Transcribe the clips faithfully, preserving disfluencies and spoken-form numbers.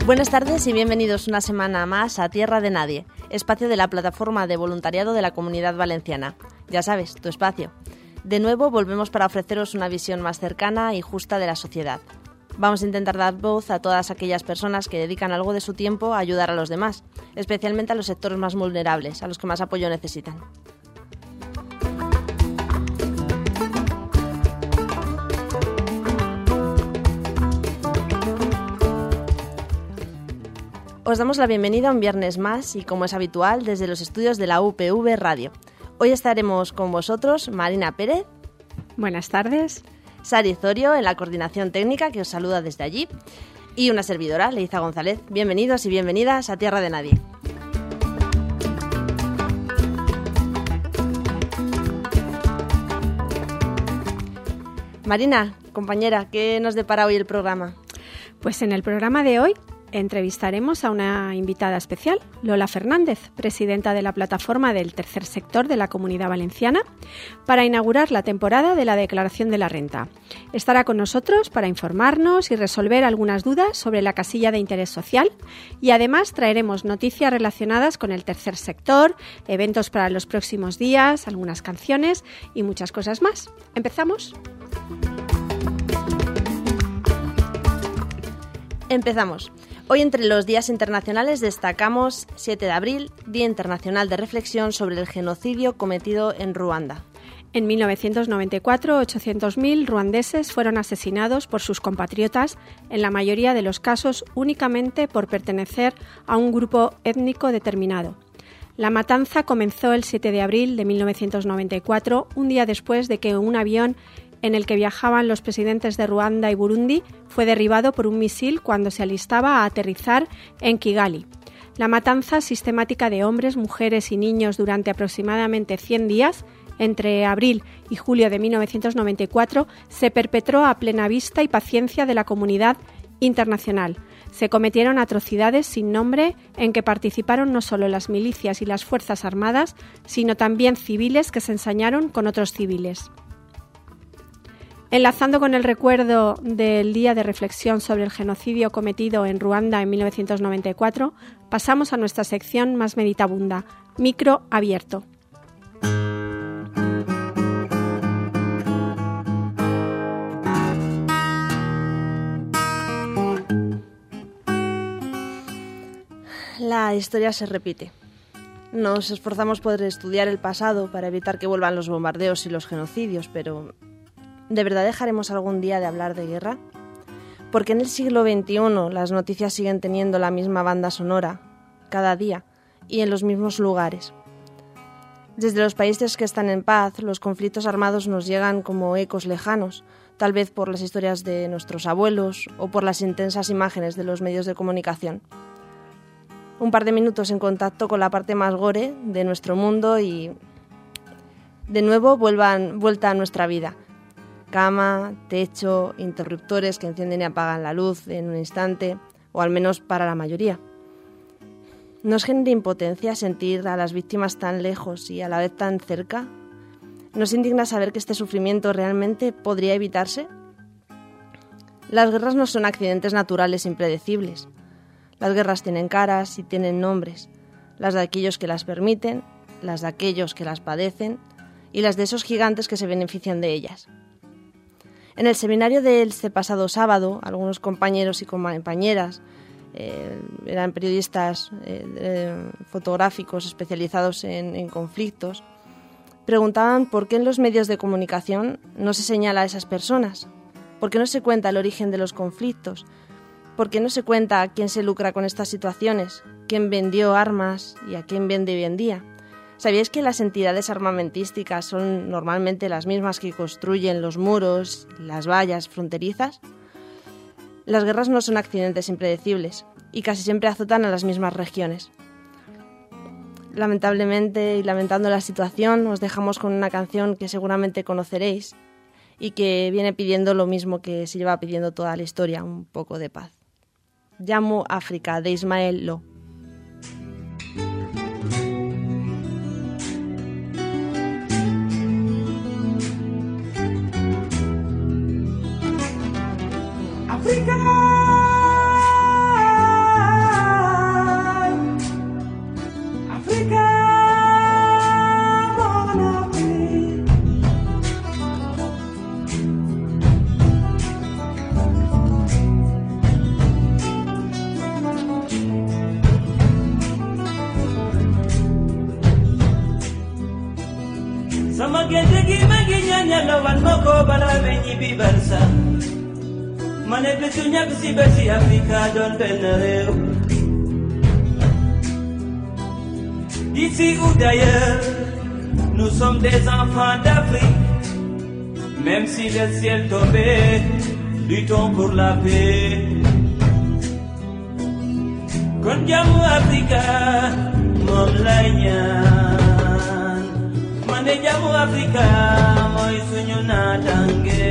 Buenas tardes y bienvenidos una semana más a Tierra de Nadie, espacio de la plataforma de voluntariado de la Comunidad Valenciana. Ya sabes, tu espacio. De nuevo volvemos para ofreceros una visión más cercana y justa de la sociedad. Vamos a intentar dar voz a todas aquellas personas que dedican algo de su tiempo a ayudar a los demás, especialmente a los sectores más vulnerables, a los que más apoyo necesitan. Os damos la bienvenida un viernes más y, como es habitual, desde los estudios de la U P V Radio. Hoy estaremos con vosotros Marina Pérez. Buenas tardes. Sari Zorio en la coordinación técnica, que os saluda desde allí. Y una servidora, Leiza González. Bienvenidos y bienvenidas a Tierra de Nadie. Marina, compañera, ¿qué nos depara hoy el programa? Pues en el programa de hoy entrevistaremos a una invitada especial, Lola Fernández, presidenta de la plataforma del tercer sector de la Comunidad Valenciana, para inaugurar la temporada de la declaración de la renta. Estará con nosotros para informarnos y resolver algunas dudas sobre la casilla de interés social y además traeremos noticias relacionadas con el tercer sector, eventos para los próximos días, algunas canciones y muchas cosas más. ¿Empezamos? Empezamos. Hoy entre los días internacionales destacamos siete de abril, Día Internacional de Reflexión sobre el genocidio cometido en Ruanda. En mil novecientos noventa y cuatro, ochocientos mil ruandeses fueron asesinados por sus compatriotas, en la mayoría de los casos únicamente por pertenecer a un grupo étnico determinado. La matanza comenzó el siete de abril de mil novecientos noventa y cuatro, un día después de que un avión en el que viajaban los presidentes de Ruanda y Burundi, fue derribado por un misil cuando se alistaba a aterrizar en Kigali. La matanza sistemática de hombres, mujeres y niños durante aproximadamente cien días, entre abril y julio de mil novecientos noventa y cuatro, se perpetró a plena vista y paciencia de la comunidad internacional. Se cometieron atrocidades sin nombre en que participaron no solo las milicias y las fuerzas armadas, sino también civiles que se ensañaron con otros civiles. Enlazando con el recuerdo del Día de Reflexión sobre el genocidio cometido en Ruanda en mil novecientos noventa y cuatro, pasamos a nuestra sección más meditabunda, Micro Abierto. La historia se repite. Nos esforzamos por estudiar el pasado para evitar que vuelvan los bombardeos y los genocidios, pero ¿de verdad dejaremos algún día de hablar de guerra? Porque en el siglo veintiuno las noticias siguen teniendo la misma banda sonora, cada día, y en los mismos lugares. Desde los países que están en paz, los conflictos armados nos llegan como ecos lejanos, tal vez por las historias de nuestros abuelos o por las intensas imágenes de los medios de comunicación. Un par de minutos en contacto con la parte más gore de nuestro mundo y de nuevo vuelvan, vuelta a nuestra vida. Cama, techo, interruptores que encienden y apagan la luz en un instante, o al menos para la mayoría. ¿Nos genera impotencia sentir a las víctimas tan lejos y a la vez tan cerca? ¿Nos indigna saber que este sufrimiento realmente podría evitarse? Las guerras no son accidentes naturales impredecibles. Las guerras tienen caras y tienen nombres, las de aquellos que las permiten, las de aquellos que las padecen y las de esos gigantes que se benefician de ellas. En el seminario de este pasado sábado, algunos compañeros y compañeras, eh, eran periodistas eh, eh, fotográficos especializados en, en conflictos, preguntaban por qué en los medios de comunicación no se señala a esas personas, por qué no se cuenta el origen de los conflictos, por qué no se cuenta quién se lucra con estas situaciones, quién vendió armas y a quién vende hoy en día. ¿Sabíais que las entidades armamentísticas son normalmente las mismas que construyen los muros, las vallas fronterizas? Las guerras no son accidentes impredecibles y casi siempre azotan a las mismas regiones. Lamentablemente y lamentando la situación, os dejamos con una canción que seguramente conoceréis y que viene pidiendo lo mismo que se lleva pidiendo toda la historia, un poco de paz. Llamo África, de Ismael Lo. África. sama gente gi magi nyanya lawan moko bala benyi bi barsa mané betu ñak ci besi Afrika don ben rew d'ici ou d'ailleurs nous sommes des enfants d'Afrique même si le ciel tombait luttons pour la paix kon jamu Afrika mom lay ñaan mané jamu Afrika moy suñu natange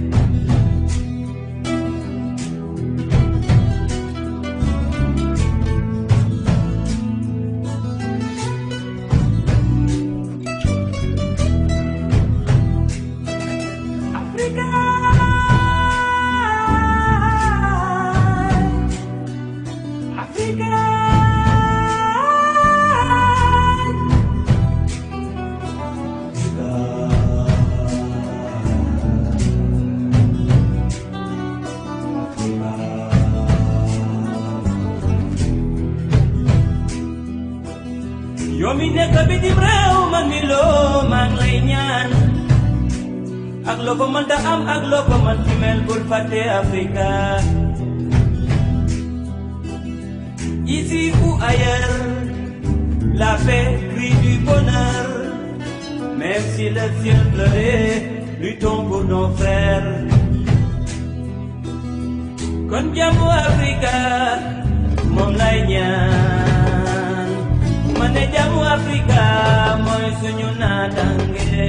Yomi nekk bitim réew man mi loo maa ngi lay ñaan ak loo ko mën da am ak loo ko mën ci mel bul fàtte Afrika ici ou ailleurs la paix crie du bonheur même si le ciel pleurait luttons pour nos frères kon jàmmu Afrika moom lay ñaan mané jamu Afrika moy suñu natange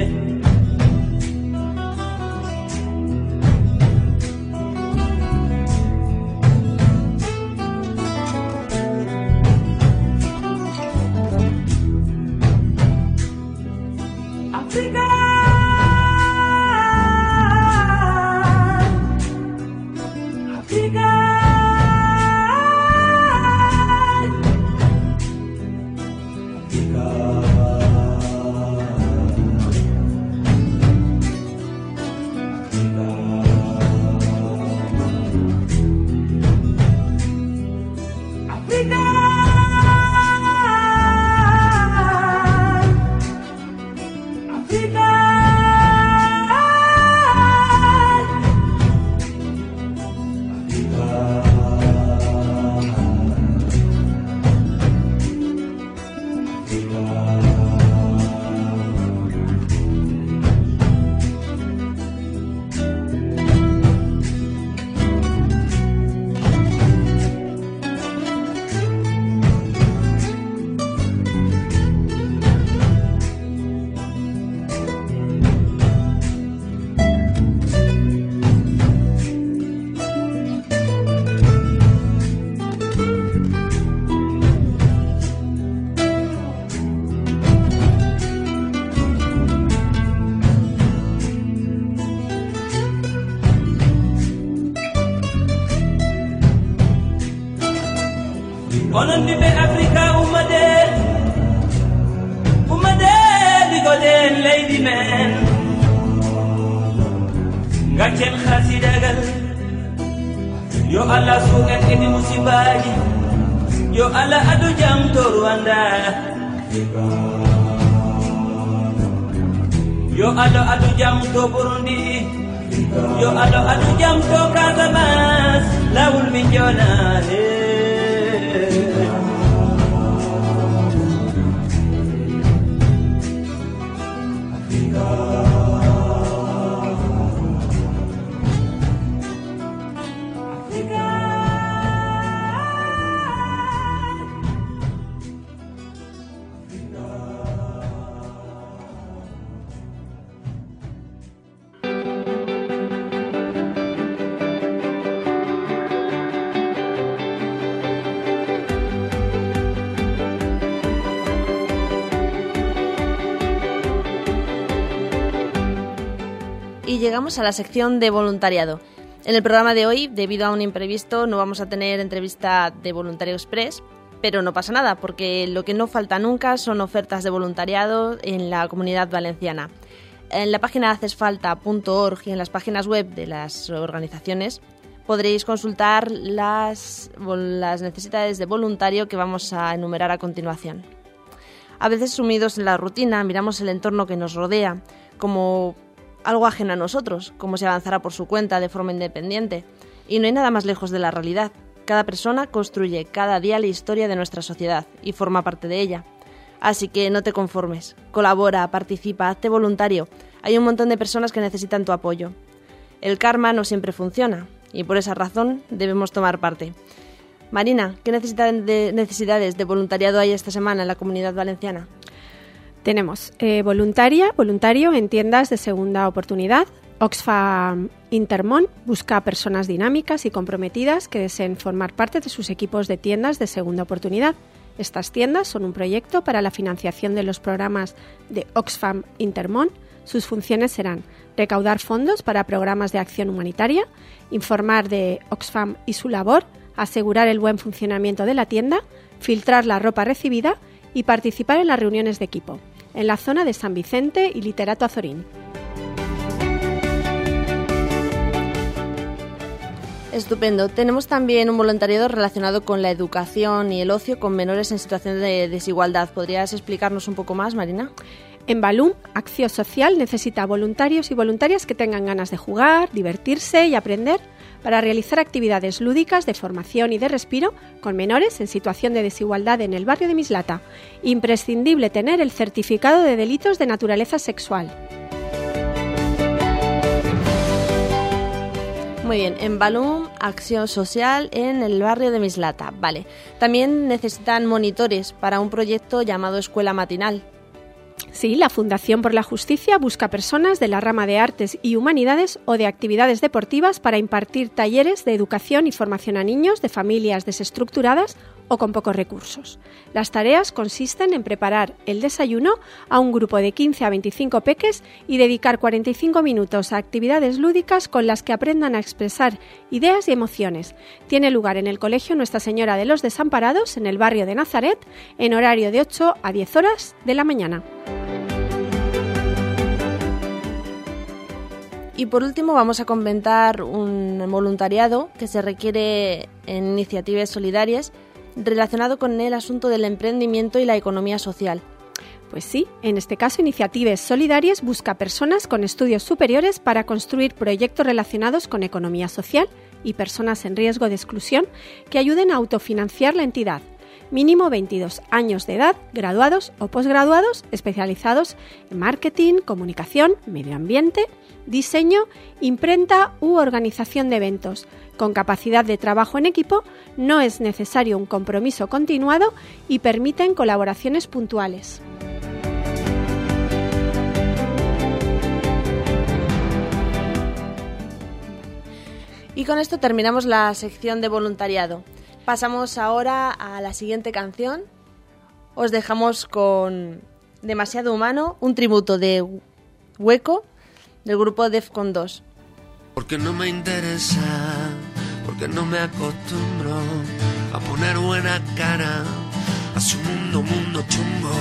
Afrika Afrika onon ɓiɓɓe Afrika ummade ummade ɗigoɗen leydi men gaccen hasidagal yo Allah suuken edi musibaji yo Allah adu jam to Rwanda yo Allah adu jam to Burundi yo Allah adu jam to Casamance lawol min jonane Y llegamos a la sección de voluntariado. En el programa de hoy, debido a un imprevisto, no vamos a tener entrevista de Voluntario Express, pero no pasa nada, porque lo que no falta nunca son ofertas de voluntariado en la Comunidad Valenciana. En la página haces falta punto org y en las páginas web de las organizaciones podréis consultar las, las necesidades de voluntario que vamos a enumerar a continuación. A veces, sumidos en la rutina, miramos el entorno que nos rodea como algo ajeno a nosotros, como si avanzara por su cuenta de forma independiente. Y no hay nada más lejos de la realidad. Cada persona construye cada día la historia de nuestra sociedad y forma parte de ella. Así que no te conformes, colabora, participa, hazte voluntario. Hay un montón de personas que necesitan tu apoyo. El karma no siempre funciona y por esa razón debemos tomar parte. Marina, ¿qué necesidades de voluntariado hay esta semana en la Comunidad Valenciana? Tenemos eh, voluntaria, voluntario en tiendas de segunda oportunidad. Oxfam Intermón busca personas dinámicas y comprometidas que deseen formar parte de sus equipos de tiendas de segunda oportunidad. Estas tiendas son un proyecto para la financiación de los programas de Oxfam Intermón. Sus funciones serán recaudar fondos para programas de acción humanitaria, informar de Oxfam y su labor, asegurar el buen funcionamiento de la tienda, filtrar la ropa recibida y participar en las reuniones de equipo, en la zona de San Vicente y Literato Azorín. Estupendo. Tenemos también un voluntariado relacionado con la educación y el ocio con menores en situación de desigualdad. ¿Podrías explicarnos un poco más, Marina? En Balum, Acción Social necesita voluntarios y voluntarias que tengan ganas de jugar, divertirse y aprender para realizar actividades lúdicas de formación y de respiro con menores en situación de desigualdad en el barrio de Mislata. Imprescindible tener el certificado de delitos de naturaleza sexual. Muy bien, en Balum, Acción Social en el barrio de Mislata. Vale. También necesitan monitores para un proyecto llamado Escuela Matinal. Sí, la Fundación por la Justicia busca personas de la rama de Artes y Humanidades o de actividades deportivas para impartir talleres de educación y formación a niños de familias desestructuradas o con pocos recursos. Las tareas consisten en preparar el desayuno a un grupo de quince a veinticinco peques y dedicar cuarenta y cinco minutos a actividades lúdicas con las que aprendan a expresar ideas y emociones. Tiene lugar en el Colegio Nuestra Señora de los Desamparados, en el barrio de Nazaret, en horario de ocho a diez horas de la mañana. Y por último vamos a comentar un voluntariado que se requiere en iniciativas solidarias relacionado con el asunto del emprendimiento y la economía social. Pues sí, en este caso Iniciatives Solidarias busca personas con estudios superiores para construir proyectos relacionados con economía social y personas en riesgo de exclusión que ayuden a autofinanciar la entidad. Mínimo veintidós años de edad, graduados o posgraduados especializados en marketing, comunicación, medio ambiente, diseño, imprenta u organización de eventos. Con capacidad de trabajo en equipo, no es necesario un compromiso continuado y permiten colaboraciones puntuales. Y con esto terminamos la sección de voluntariado. Pasamos ahora a la siguiente canción. Os dejamos con Demasiado Humano, un tributo de Hueco del grupo Defcon dos. Porque no me interesa, porque no me acostumbro a poner buena cara a su mundo, mundo chungo.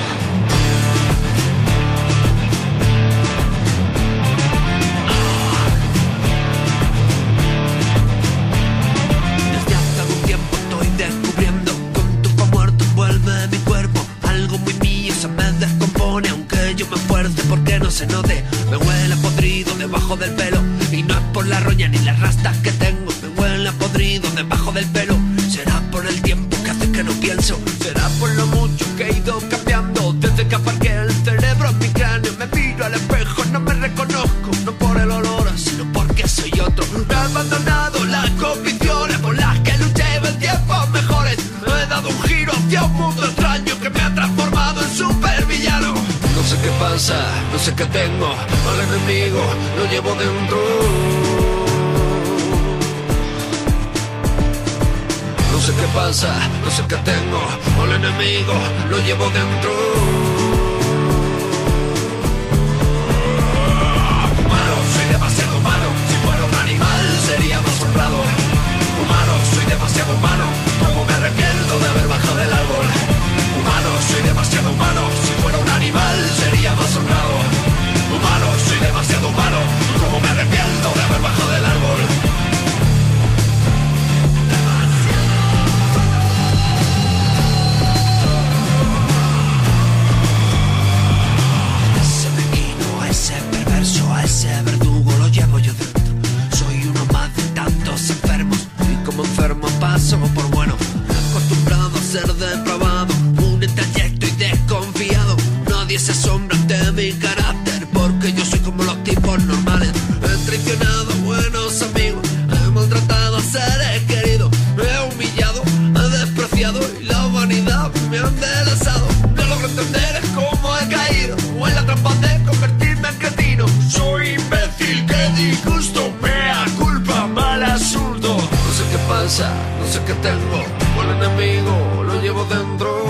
Desde hace algún tiempo estoy descubriendo con tu pa' muerto envuelve mi cuerpo. Algo muy mío se me descompone, aunque yo me esfuerce porque no se note. Me huele a podrido debajo del pelo. Y no es por la roña ni las rastas que tengo. Me huele a podrido debajo del pelo. Será por el tiempo que hace que no pienso. Será por lo mucho que he ido cambiando. Desde que aparqué el cerebro en mi cráneo. Me miro al espejo, no me reconozco. No por el olor, sino porque soy otro. Me he abandonado las convicciones por las que luché en tiempos mejores. Me he dado un giro hacia un mundo extraño que me ha transformado en supervillano. No sé qué pasa, no sé qué tengo. Al enemigo lo llevo dentro. No sé qué pasa, no sé qué tengo. Al enemigo lo llevo dentro. Humano, soy demasiado humano. Si fuera un animal sería más honrado. Humano, soy demasiado humano. Como me arrepiento de haber bajado del árbol. Humano, soy demasiado humano. Si fuera un animal sería más honrado. Humano, soy demasiado humano. Como me arrepiento de haber bajado del árbol. que tengo, el enemigo lo llevo dentro.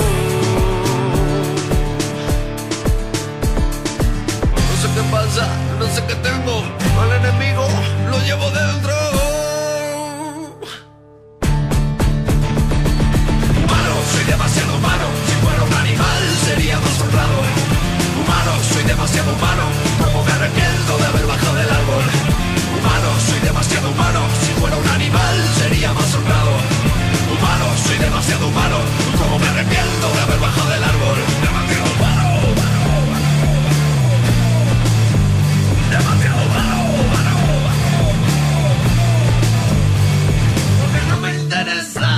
No sé qué pasa, no sé qué tengo, el enemigo lo llevo dentro. Humano, soy demasiado humano, si fuera un animal sería más honrado. Humano, soy demasiado humano, como me arrepiento de haber bajado del árbol. Humano, soy demasiado humano, si fuera un animal sería más honrado. Humano, soy demasiado humano, como me arrepiento de haber bajado del árbol. Demasiado humano, humano, humano, demasiado humano, humano, porque no me interesa,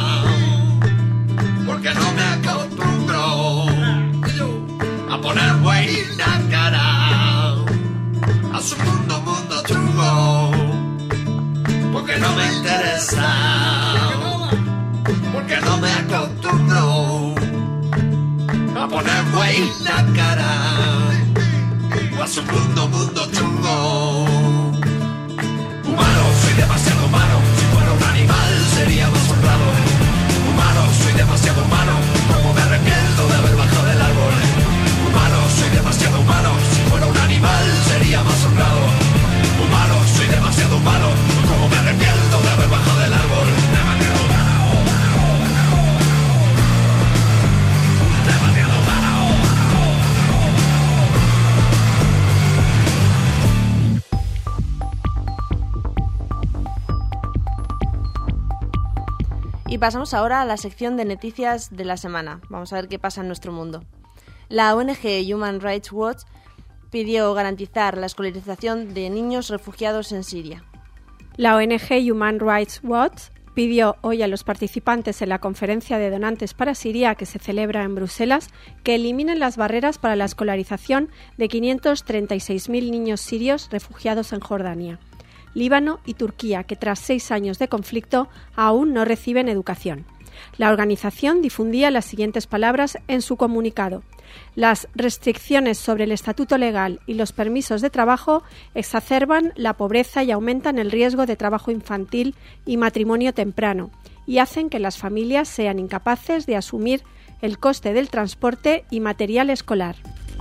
porque no me acostumbro a poner buena cara a su mundo, mundo chungo, porque no me interesa, porque no me acostumbro a poner buena cara a su mundo, mundo chungo. Humano, soy demasiado humano, si fuera un animal sería más honrado. Humano, soy demasiado humano, como me arrepiento de haber bajado del árbol. Humano, soy demasiado humano, si fuera un animal sería más honrado. Humano, soy demasiado humano, como me arrepiento de haber bajado del árbol. Demasiado humano, humano, demasiado humano, Y pasamos ahora a la sección de noticias de la semana. Vamos a ver qué pasa en nuestro mundo. La O N G Human Rights Watch pidió garantizar la escolarización de niños refugiados en Siria. La O N G Human Rights Watch pidió hoy a los participantes en la conferencia de donantes para Siria que se celebra en Bruselas que eliminen las barreras para la escolarización de quinientos treinta y seis mil niños sirios refugiados en Jordania, Líbano y Turquía, que tras seis años de conflicto aún no reciben educación. La organización difundía las siguientes palabras en su comunicado: las restricciones sobre el estatuto legal y los permisos de trabajo exacerban la pobreza y aumentan el riesgo de trabajo infantil y matrimonio temprano, y hacen que las familias sean incapaces de asumir el coste del transporte y material escolar.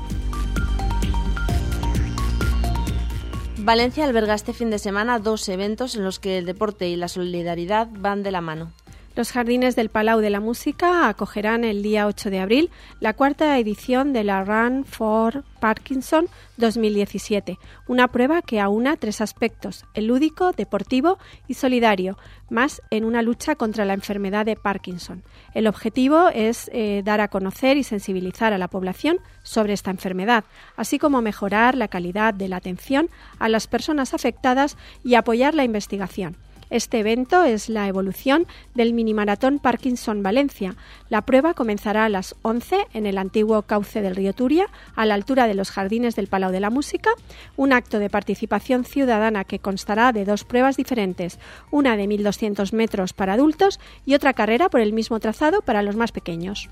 Valencia alberga este fin de semana dos eventos en los que el deporte y la solidaridad van de la mano. Los Jardines del Palau de la Música acogerán el día ocho de abril la cuarta edición de la Run for Parkinson dos mil diecisiete, una prueba que aúna tres aspectos: el lúdico, deportivo y solidario, más en una lucha contra la enfermedad de Parkinson. El objetivo es eh, dar a conocer y sensibilizar a la población sobre esta enfermedad, así como mejorar la calidad de la atención a las personas afectadas y apoyar la investigación. Este evento es la evolución del minimaratón Parkinson Valencia. La prueba comenzará a las once en el antiguo cauce del río Turia, a la altura de los Jardines del Palau de la Música, un acto de participación ciudadana que constará de dos pruebas diferentes, una de mil doscientos metros para adultos y otra carrera por el mismo trazado para los más pequeños.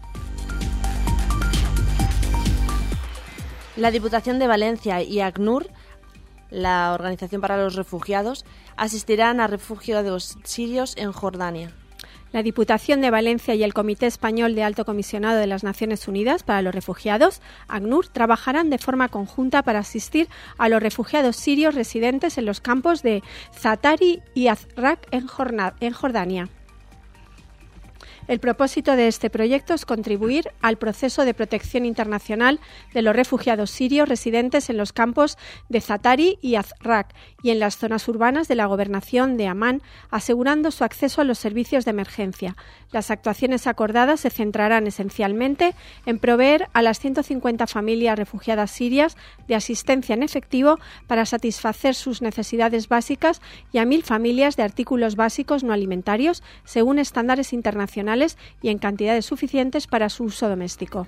La Diputación de Valencia y ACNUR, la Organización para los Refugiados, asistirán a refugiados sirios en Jordania. La Diputación de Valencia y el Comité Español de Alto Comisionado de las Naciones Unidas para los Refugiados, ACNUR, trabajarán de forma conjunta para asistir a los refugiados sirios residentes en los campos de Zaatari y Azraq en Jordania. El propósito de este proyecto es contribuir al proceso de protección internacional de los refugiados sirios residentes en los campos de Zaatari y Azraq y en las zonas urbanas de la gobernación de Amán, asegurando su acceso a los servicios de emergencia. Las actuaciones acordadas se centrarán esencialmente en proveer a las ciento cincuenta familias refugiadas sirias de asistencia en efectivo para satisfacer sus necesidades básicas y a mil familias de artículos básicos no alimentarios, según estándares internacionales y en cantidades suficientes para su uso doméstico.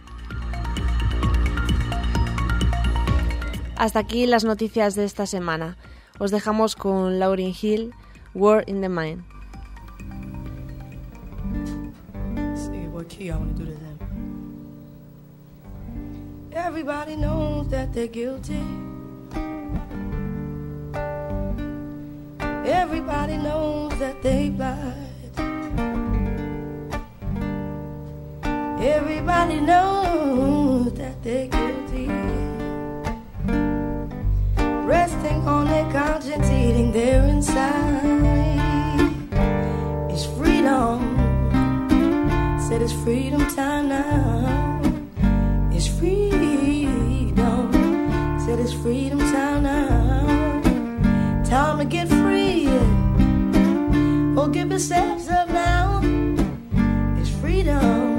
Hasta aquí las noticias de esta semana. Os dejamos con Lauryn Hill, War in the Mind. Everybody knows that they're guilty. Everybody knows that they lied. Everybody knows that they're guilty. Resting on their conscience, eating their inside. It's freedom. Said it's freedom time now. It's freedom. Said it's freedom time now. Time to get free. Oh, give yourselves up now. It's freedom.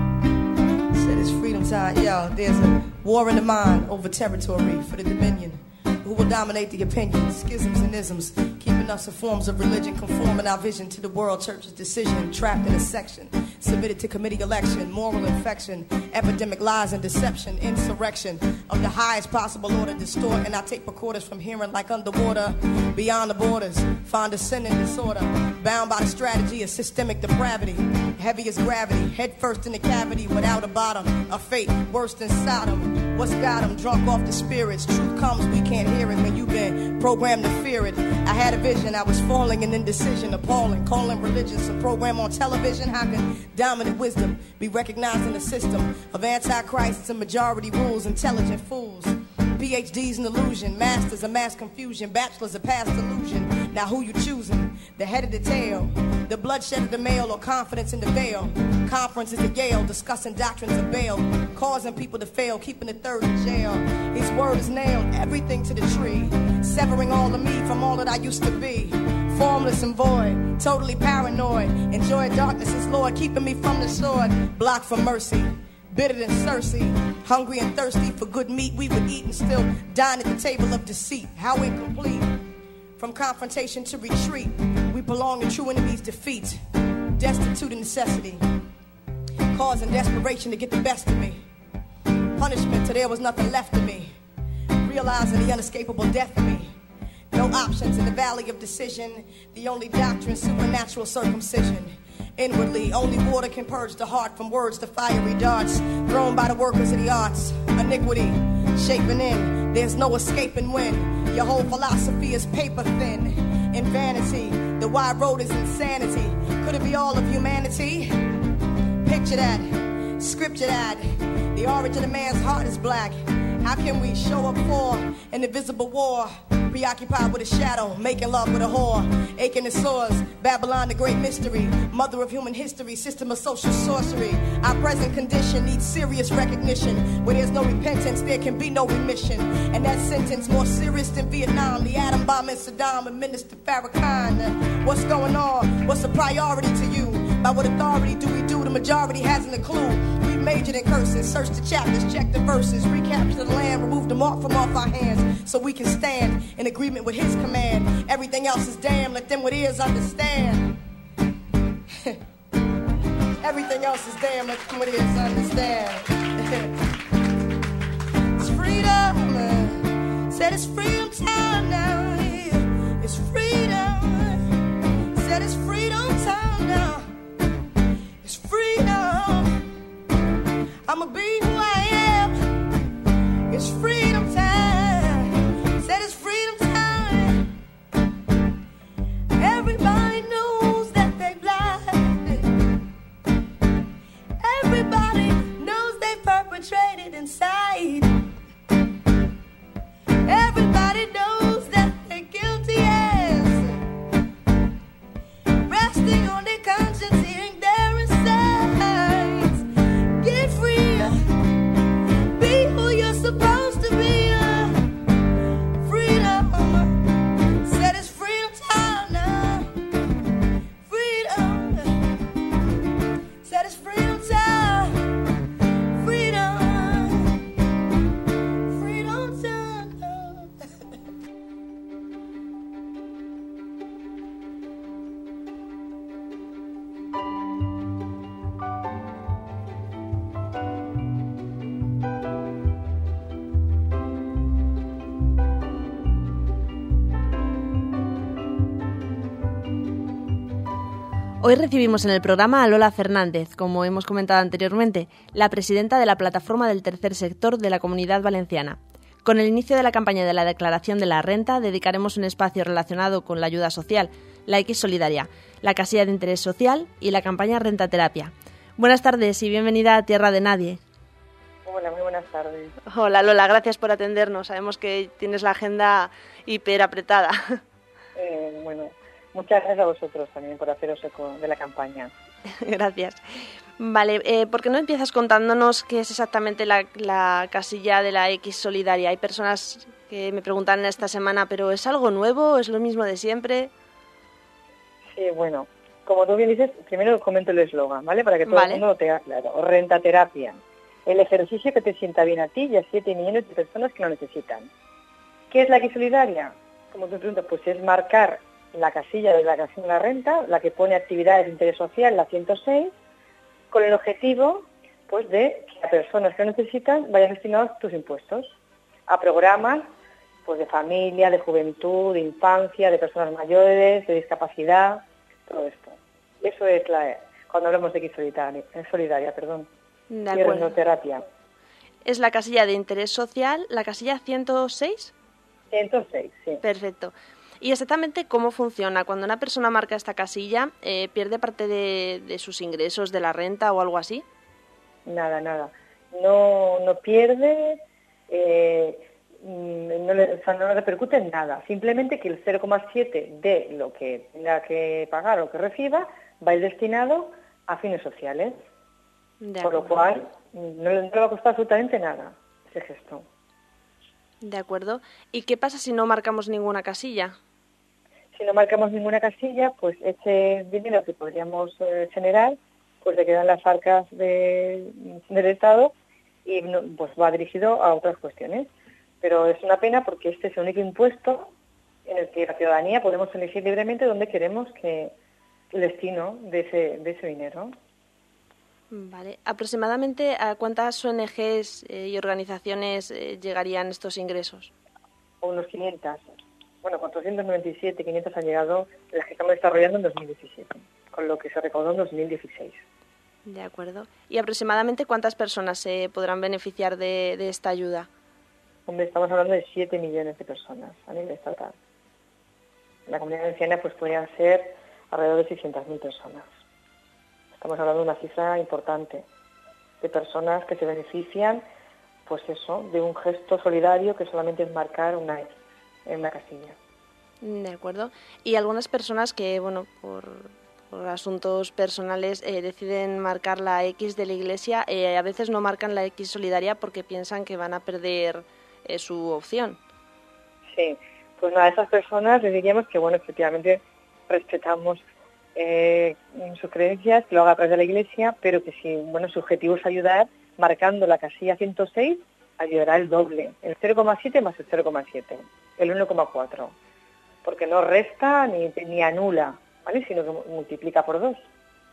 Said it's freedom time. Yo, there's a war in the mind over territory for the dominion. Who will dominate the opinions, schisms and isms, keeping us in forms of religion, conforming our vision to the world church's decision, trapped in a section, submitted to committee election, moral infection, epidemic lies and deception, insurrection of the highest possible order, distort, and I take recorders from hearing like underwater, beyond the borders, find a sin and disorder, bound by the strategy of systemic depravity, heavy as gravity, head first in the cavity, without a bottom, a fate worse than Sodom. What's got them drunk off the spirits? Truth comes, we can't hear it when you've been programmed to fear it. I had a vision, I was falling in indecision, appalling, calling religious a program on television. How can dominant wisdom be recognized in the system of antichrists and majority rules, intelligent fools? P H Ds in illusion, masters of mass confusion, bachelors of past illusion. Now who you choosing? The head of the tail, the bloodshed of the male, or confidence in the veil? Conference is the Yale, discussing doctrines of bail, causing people to fail, keeping the third in jail. His word is nailed, everything to the tree, severing all of me from all that I used to be. Formless and void, totally paranoid. Enjoy darkness as Lord, keeping me from the sword. Blocked from mercy, bitter than Cersei. Hungry and thirsty for good meat, we would eat and still dine at the table of deceit. How incomplete. From confrontation to retreat, we belong to true enemies' defeat. Destitute of necessity, causing desperation to get the best of me. Punishment till there was nothing left of me. Realizing the unescapable death of me. No options in the valley of decision. The only doctrine, supernatural circumcision. Inwardly, only water can purge the heart from words to fiery darts thrown by the workers of the arts. Iniquity, shaping in, there's no escaping when your whole philosophy is paper thin. In vanity, the wide road is insanity. Could it be all of humanity? Picture that, scripture that. The origin of man's heart is black. How can we show up for an invisible war? Preoccupied with a shadow, making love with a whore. Aching the sores, Babylon the great mystery. Mother of human history, system of social sorcery. Our present condition needs serious recognition. Where there's no repentance, there can be no remission. And that sentence more serious than Vietnam. The atom bomb in Saddam and Minister Farrakhan. What's going on? What's a priority to you? By what authority do we do? The majority hasn't a clue. We majored in curses, search the chapters, check the verses, recapture the land, remove the mark from off our hands, so we can stand in agreement with his command. Everything else is damn, let them with ears understand. Everything else is damn, let them with ears understand. It's freedom, uh, said it's freedom time now. Yeah. It's freedom, said it's freedom time now. It's freedom, I'ma be who I am. It's freedom time, said it's freedom time. Everybody knows that they blind. Everybody knows they perpetrated inside. Everybody knows that they're guilty as resting on their conscience, hearing their insides. Get free, be who you're supposed to be. Freedom, said it's freedom time now. Freedom, said it's freedom time. Freedom, freedom time now. Hoy recibimos en el programa a Lola Fernández, como hemos comentado anteriormente, la presidenta de la Plataforma del Tercer Sector de la Comunidad Valenciana. Con el inicio de la campaña de la declaración de la renta, dedicaremos un espacio relacionado con la ayuda social, la X Solidaria, la casilla de interés social y la campaña Renta Terapia. Buenas tardes y bienvenida a Tierra de Nadie. Hola, muy buenas tardes. Hola Lola, gracias por atendernos. Sabemos que tienes la agenda hiper apretada. Eh, bueno, muchas gracias a vosotros también por haceros eco de la campaña. Gracias. Vale, eh, ¿por qué no empiezas contándonos qué es exactamente la, la casilla de la X Solidaria? Hay personas que me preguntan esta semana, ¿pero es algo nuevo? ¿Es lo mismo de siempre? Sí, bueno, como tú bien dices, primero comento el eslogan, ¿vale? Para que todo Vale. el mundo lo tenga claro. Rentaterapia, el ejercicio que te sienta bien a ti y a siete millones de personas que lo necesitan. ¿Qué es la X Solidaria? Como tú preguntas, pues es marcar la casilla de la casilla de la renta, la que pone actividades de interés social, la ciento seis, con el objetivo pues de que a personas que lo necesitan vayan destinados tus impuestos a programas pues de familia, de juventud, de infancia, de personas mayores, de discapacidad, todo esto. Eso es la cuando hablamos de X Solidaria, solidaria perdón. De y acuerdo. renoterapia. Es la casilla de interés social, la casilla ciento seis. ciento seis, sí. Perfecto. ¿Y exactamente cómo funciona? Cuando una persona marca esta casilla, eh, ¿pierde parte de, de sus ingresos, de la renta o algo así? Nada, nada. No, no pierde, eh, no le, o sea, no le repercute en nada. Simplemente que el cero coma siete de lo que tenga que pagar o que reciba va a ir destinado a fines sociales. De Por lo acuerdo. cual no le, no le va a costar absolutamente nada ese gesto. De acuerdo. ¿Y qué pasa si no marcamos ninguna casilla? Si no marcamos ninguna casilla, pues ese dinero que podríamos eh, generar, pues le quedan las arcas de, del Estado y no, pues va dirigido a otras cuestiones. Pero es una pena porque este es el único impuesto en el que la ciudadanía podemos elegir libremente dónde queremos que el destino de ese, de ese dinero. Vale. ¿Aproximadamente a cuántas O N Ges eh, y organizaciones eh, llegarían estos ingresos? O unos quinientos. Bueno, cuatrocientos noventa y siete, quinientos han llegado las que estamos desarrollando en dos mil diecisiete, con lo que se recaudó en dos mil dieciséis. De acuerdo. ¿Y aproximadamente cuántas personas se podrán beneficiar de, de esta ayuda? Hombre, estamos hablando de siete millones de personas a nivel estatal. En la Comunidad Valenciana pues podrían ser alrededor de seiscientas mil personas. Estamos hablando de una cifra importante de personas que se benefician, pues eso, de un gesto solidario que solamente es marcar una X en una casilla. De acuerdo. Y algunas personas que, bueno, por, por asuntos personales eh, deciden marcar la X de la Iglesia, eh, a veces no marcan la X solidaria porque piensan que van a perder eh, su opción. Sí, pues nada, a esas personas les diríamos que, bueno, efectivamente respetamos eh, sus creencias, que lo haga a través de la Iglesia, pero que si, bueno, su objetivo es ayudar, marcando la casilla ciento seis, ayudará el doble, el cero coma siete más el cero coma siete, el uno coma cuatro, porque no resta ni, ni anula, ¿vale?, sino que multiplica por dos.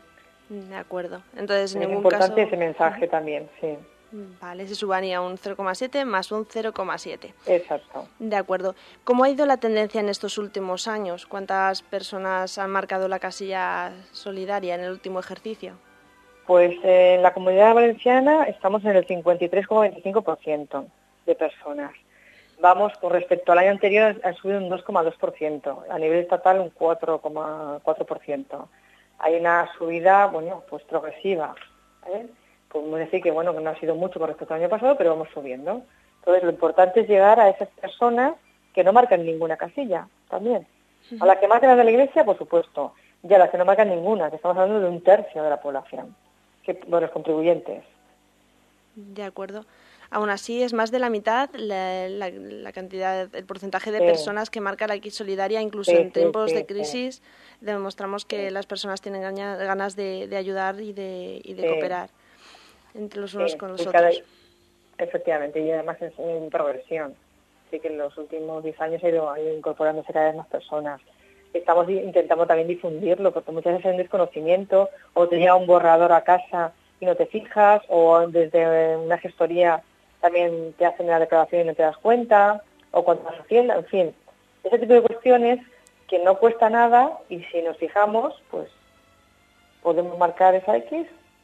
De acuerdo. Entonces, en Es ningún importante caso... ese mensaje también, sí. Vale, se subaría un cero coma siete más un cero coma siete. Exacto. De acuerdo. ¿Cómo ha ido la tendencia en estos últimos años? ¿Cuántas personas han marcado la casilla solidaria en el último ejercicio? Pues eh, en la Comunidad Valenciana estamos en el cincuenta y tres coma veinticinco por ciento de personas. Vamos, con respecto al año anterior, ha subido un dos coma dos por ciento. A nivel estatal, un cuatro coma cuatro por ciento. Hay una subida, bueno, pues progresiva. ¿eh? Podemos decir que, bueno, que no ha sido mucho con respecto al año pasado, pero vamos subiendo. Entonces, lo importante es llegar a esas personas que no marcan ninguna casilla, también. A las que marcan las de la Iglesia, por supuesto. Y a las que no marcan ninguna, que estamos hablando de un tercio de la población, que, de los contribuyentes. De acuerdo. Aún así, es más de la mitad la, la, la cantidad, el porcentaje de Sí. personas que marca la X solidaria, incluso Sí, en sí, tiempos sí, de sí. crisis, demostramos que Sí. las personas tienen gaña- ganas de, de ayudar y de, y de Sí. cooperar entre los unos Sí, con los y otros. cada- efectivamente, y además es en progresión. Así que en los últimos diez años ha ido, ha ido incorporándose cada vez más personas. Estamos di- intentando también difundirlo, porque muchas veces hay un desconocimiento, o te llega un borrador a casa y no te fijas, o desde una gestoría también te hacen la declaración y no te das cuenta, o cuando vas a Hacienda, en fin. Ese tipo de cuestiones que no cuesta nada, y si nos fijamos, pues podemos marcar esa X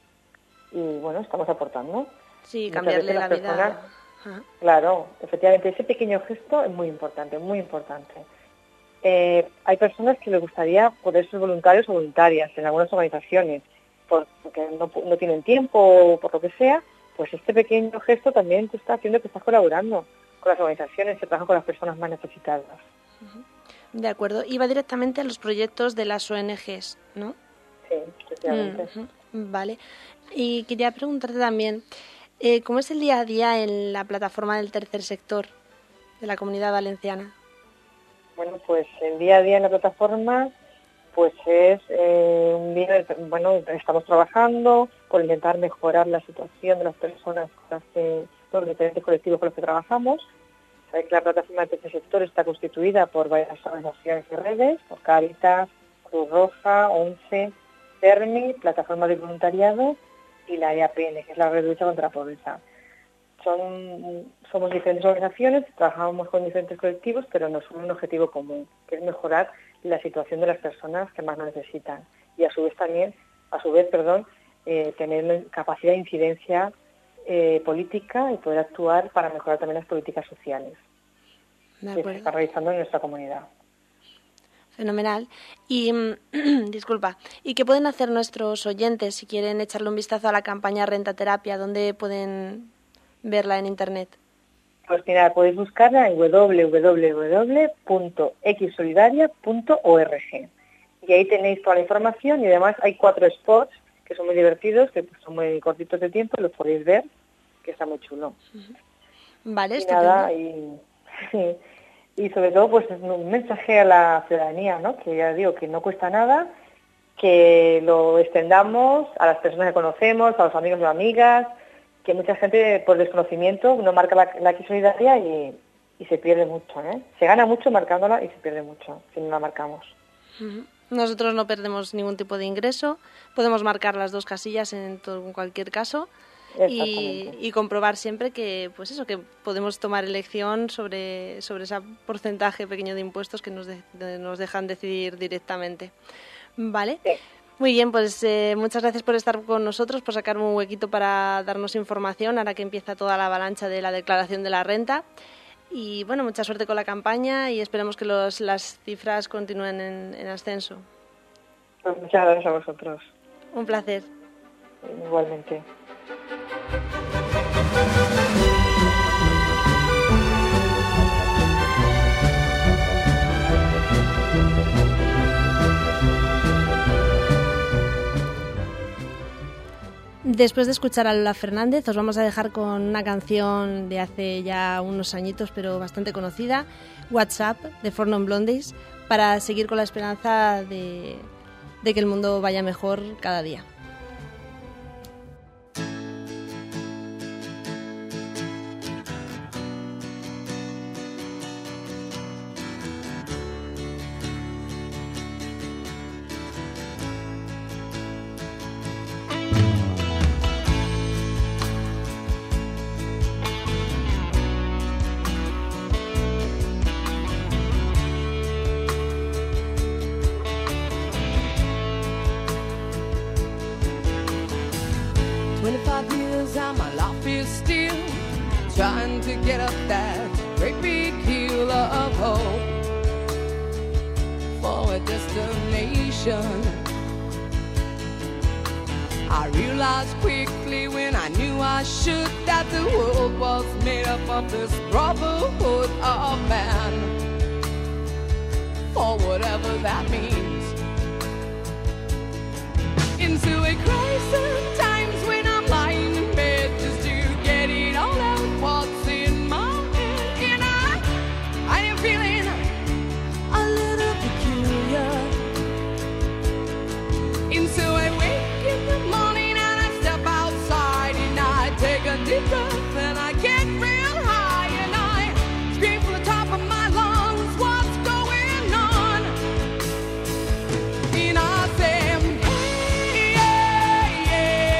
y, bueno, estamos aportando. Sí, Muchas cambiarle veces la las vida. personas- Ajá. Claro, efectivamente, ese pequeño gesto es muy importante, muy importante. Eh, hay personas que les gustaría poder ser voluntarios o voluntarias en algunas organizaciones, por, porque no, no tienen tiempo o por lo que sea, pues este pequeño gesto también te está haciendo que estás colaborando con las organizaciones que trabajan con las personas más necesitadas. De acuerdo. Y va directamente a los proyectos de las O N Ges, ¿no? Sí, efectivamente. Uh-huh. Vale. Y quería preguntarte también, eh, ¿cómo es el día a día en la plataforma del tercer sector de la Comunidad Valenciana? Bueno, pues el día a día en la plataforma pues es eh, un día, bueno, estamos trabajando por intentar mejorar la situación de las personas con las que, los diferentes colectivos con los que trabajamos. Sabéis que la plataforma del tercer sector está constituida por varias organizaciones y redes, por Cáritas, Cruz Roja, ONCE, CERMI, Plataforma de Voluntariado y la E A P N, que es la Red de Lucha contra la Pobreza. Son, somos diferentes organizaciones, trabajamos con diferentes colectivos, pero nos une un objetivo común, que es mejorar la situación de las personas que más lo necesitan y a su vez también, a su vez, perdón, eh, tener capacidad de incidencia eh, política y poder actuar para mejorar también las políticas sociales que se están realizando en nuestra comunidad. Fenomenal. Y, disculpa, ¿y qué pueden hacer nuestros oyentes si quieren echarle un vistazo a la campaña Renta Terapia? ¿Dónde pueden verla en Internet? Pues mira, podéis buscarla en doble u doble u doble u punto equis solidaria punto org y ahí tenéis toda la información y además hay cuatro spots que son muy divertidos, que son muy cortitos de tiempo y los podéis ver, que está muy chulo. Vale, y estupendo. Nada, y, y sobre todo pues es un mensaje a la ciudadanía, ¿no? Que ya digo que no cuesta nada, que lo extendamos a las personas que conocemos, a los amigos y amigas, que mucha gente por desconocimiento no marca la, la X solidaria y, y se pierde mucho, ¿eh? Se gana mucho marcándola y se pierde mucho si no la marcamos. Uh-huh. Nosotros no perdemos ningún tipo de ingreso, podemos marcar las dos casillas en, todo, en cualquier caso y, y comprobar siempre que, pues eso, que podemos tomar elección sobre, sobre ese porcentaje pequeño de impuestos que nos, de, de, nos dejan decidir directamente. ¿Vale? Sí. Muy bien, pues eh, muchas gracias por estar con nosotros, por sacarme un huequito para darnos información ahora que empieza toda la avalancha de la declaración de la renta. Y bueno, mucha suerte con la campaña y esperemos que los, las cifras continúen en, en ascenso. Pues muchas gracias a vosotros. Un placer. Igualmente. Después de escuchar a Lola Fernández, os vamos a dejar con una canción de hace ya unos añitos, pero bastante conocida, WhatsApp, de Four Non Blondies, para seguir con la esperanza de, de que el mundo vaya mejor cada día. twenty-five years and my life is still trying to get up that great big hill of hope for a destination. I realized quickly when I knew I should that the world was made up of this brotherhood of man, for whatever that means. Into a crisis times when I'm lying in bed just to get it all out what's in my head, and I, I am feeling a little peculiar. And so I wake in the morning and I step outside and I take a deep breath and I get real high and I scream from the top of my lungs, what's going on? And I say, hey, yeah, yeah.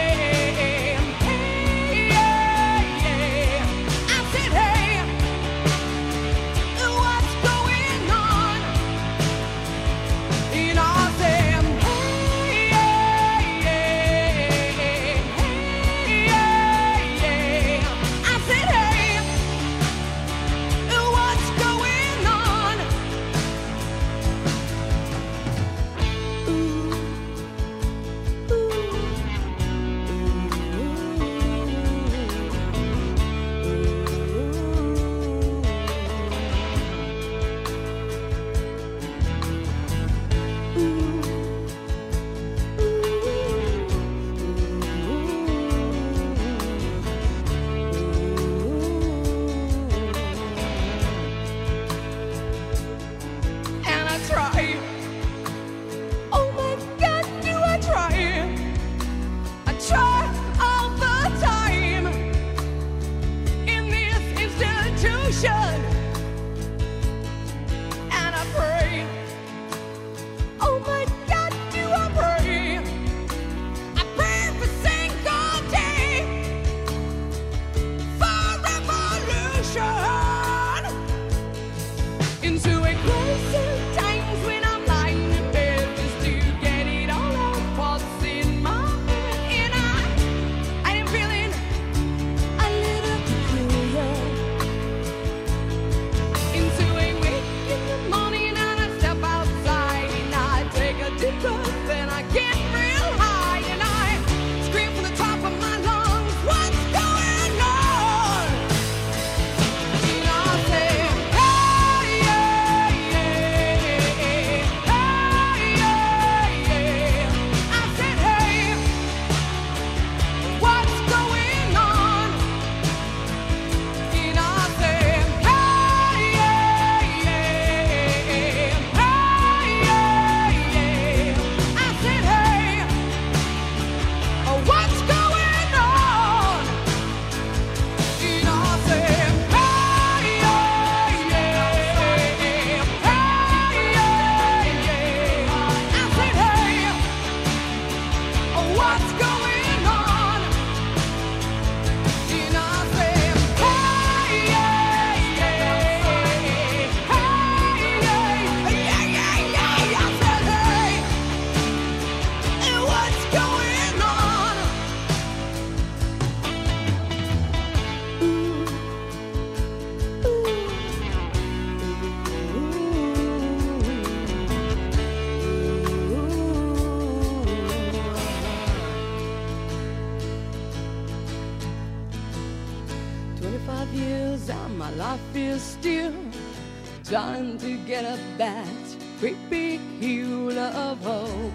twenty-five years and my life is still trying to get up that great big hill of hope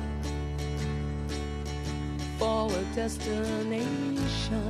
for a destination.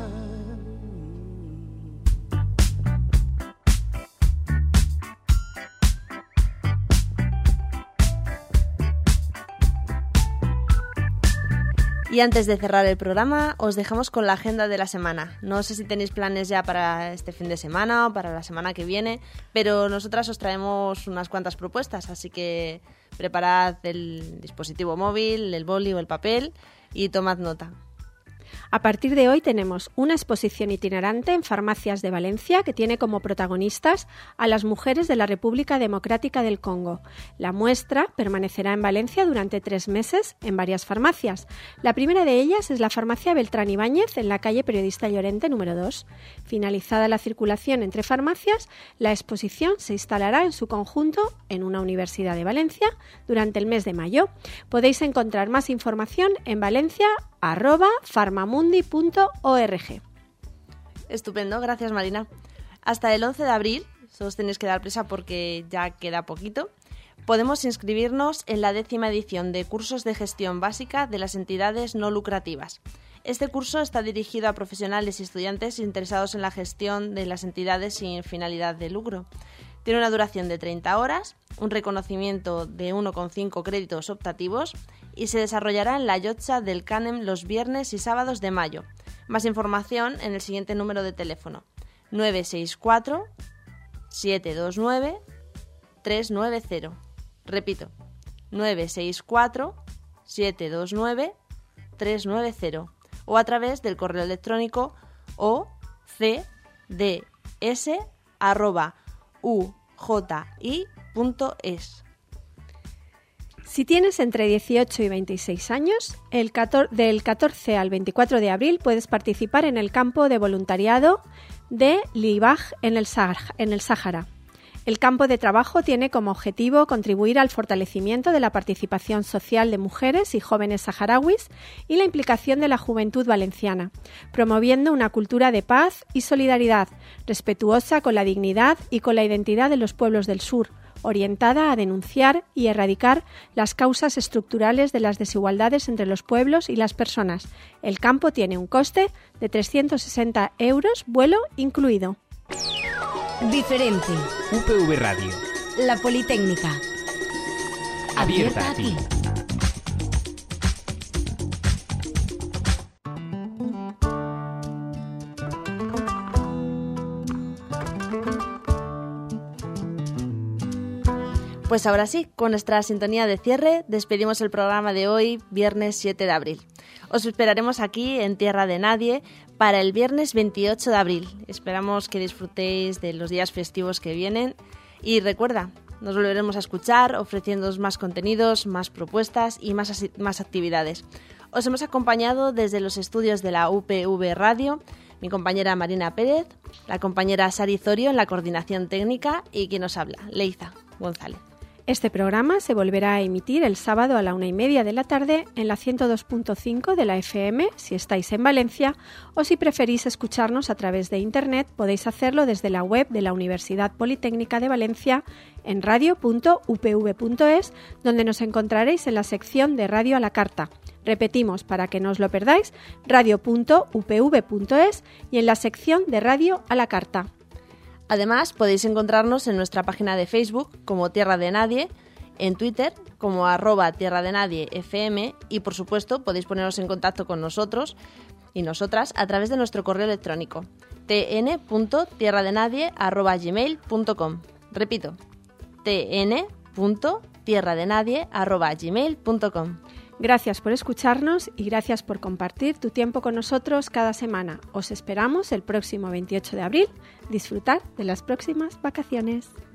Y antes de cerrar el programa, os dejamos con la agenda de la semana. No sé si tenéis planes ya para este fin de semana o para la semana que viene, pero nosotras os traemos unas cuantas propuestas, así que preparad el dispositivo móvil, el boli o el papel y tomad nota. A partir de hoy tenemos una exposición itinerante en farmacias de Valencia que tiene como protagonistas a las mujeres de la República Democrática del Congo. La muestra permanecerá en Valencia durante tres meses en varias farmacias. La primera de ellas es la farmacia Beltrán Ibáñez en la calle Periodista Llorente número dos. Finalizada la circulación entre farmacias, la exposición se instalará en su conjunto en una universidad de Valencia durante el mes de mayo. Podéis encontrar más información en valencia arroba farmamundi punto org. Estupendo, gracias Marina. Hasta el once de abril, solo os tenéis que dar prisa porque ya queda poquito, podemos inscribirnos en la décima edición de Cursos de Gestión Básica de las Entidades No Lucrativas. Este curso está dirigido a profesionales y estudiantes interesados en la gestión de las entidades sin finalidad de lucro. Tiene una duración de treinta horas, un reconocimiento de uno coma cinco créditos optativos y se desarrollará en la Llotja del Canem los viernes y sábados de mayo. Más información en el siguiente número de teléfono: nueve seis cuatro, siete dos nueve, tres nueve cero. Repito, nueve seis cuatro, siete dos nueve, tres nueve cero o a través del correo electrónico o c d s arroba u j i punto es. Si tienes entre dieciocho y veintiséis años, el catorce, del catorce al veinticuatro de abril puedes participar en el campo de voluntariado de Libaj en el Sáhara. El campo de trabajo tiene como objetivo contribuir al fortalecimiento de la participación social de mujeres y jóvenes saharauis y la implicación de la juventud valenciana, promoviendo una cultura de paz y solidaridad, respetuosa con la dignidad y con la identidad de los pueblos del sur, orientada a denunciar y erradicar las causas estructurales de las desigualdades entre los pueblos y las personas. El campo tiene un coste de trescientos sesenta euros, vuelo incluido. Diferente. U P V Radio. La Politécnica. Abierta a ti. Pues ahora sí, con nuestra sintonía de cierre, despedimos el programa de hoy, viernes siete de abril. Os esperaremos aquí en Tierra de Nadie para el viernes veintiocho de abril. Esperamos que disfrutéis de los días festivos que vienen y recuerda, nos volveremos a escuchar ofreciéndoos más contenidos, más propuestas y más, más actividades. Os hemos acompañado desde los estudios de la U P V Radio, mi compañera Marina Pérez, la compañera Sari Zorio en la coordinación técnica y quien nos habla, Leiza González. Este programa se volverá a emitir el sábado a la una y media de la tarde en la ciento dos punto cinco de la F M si estáis en Valencia, o si preferís escucharnos a través de Internet podéis hacerlo desde la web de la Universidad Politécnica de Valencia en radio punto u p v punto es, donde nos encontraréis en la sección de Radio a la Carta. Repetimos, para que no os lo perdáis, radio punto u p v punto es y en la sección de Radio a la Carta. Además, podéis encontrarnos en nuestra página de Facebook como Tierra de Nadie, en Twitter como arroba Tierra de Nadie F M y, por supuesto, podéis poneros en contacto con nosotros y nosotras a través de nuestro correo electrónico t n punto tierra de nadie arroba gmail punto com. Repito, t n punto tierra de nadie arroba gmail punto com. Gracias por escucharnos y gracias por compartir tu tiempo con nosotros cada semana. Os esperamos el próximo veintiocho de abril. Disfrutad de las próximas vacaciones.